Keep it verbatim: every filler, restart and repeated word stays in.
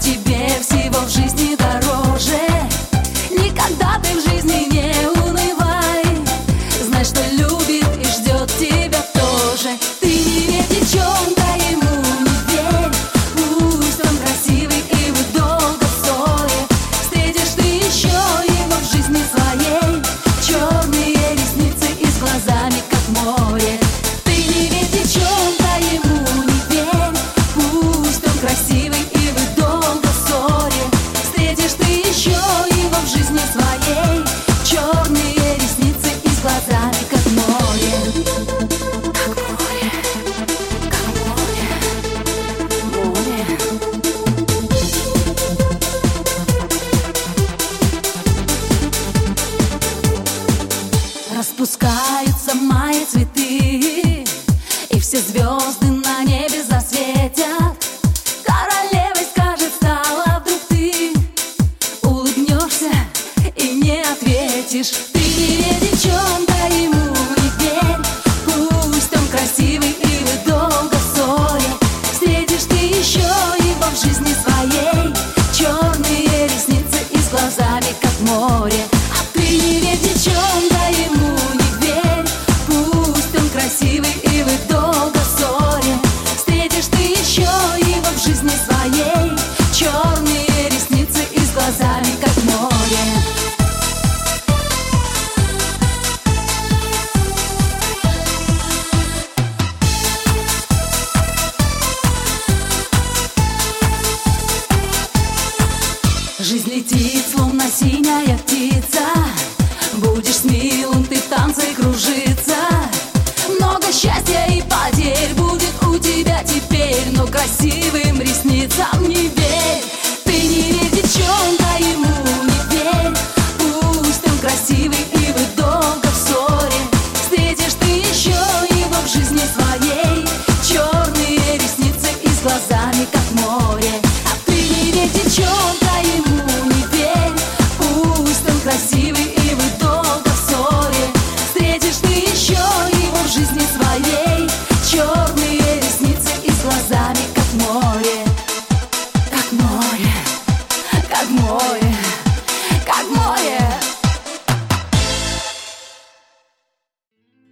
тебе всего в жизни дороже. Никогда ты в жизни не унывай, знай, что любит и ждет тебя тоже. Ты не верь девчонка ему, не верь, пусть он красивый и вы долго в ссоре. Встретишь ты еще его в жизни своей, черные ресницы и с глазами как море. Ты не верь девчонка ему, не верь, пусть он красивый и вы долго в ссоре. Встретишь ты еще его в жизни своей, черные ресницы и с глазами как море. Как море, как море, море. Распускаются мои цветы, и все звезды на небе засветят. Королевой, скажет, стала вдруг ты. Улыбнешься и не ответишь. Ты не верь девчонка ему, не верь, пусть он красивый и вы долго в ссоре. Встретишь ты еще его в жизни своей, черные ресницы и с глазами как море. А ты не верь девчонка ему, не верь, пусть он красивый и вы долго в ссоре. Встретишь ты еще его в жизни своей, черные ресницы и с глазами как море. Жизнь летит, словно синяя птица, будешь с милым ты в танце кружиться. Много счастья и потерь будет у тебя теперь, но красивым ресницам не верь. Ты не верь девчонка ему, не верь, пусть он красивый и вы долго в ссоре. Встретишь ты еще его в жизни своей, черные ресницы и с глазами как море. А ты не верь девчонка ему, не верь, пусть он красивый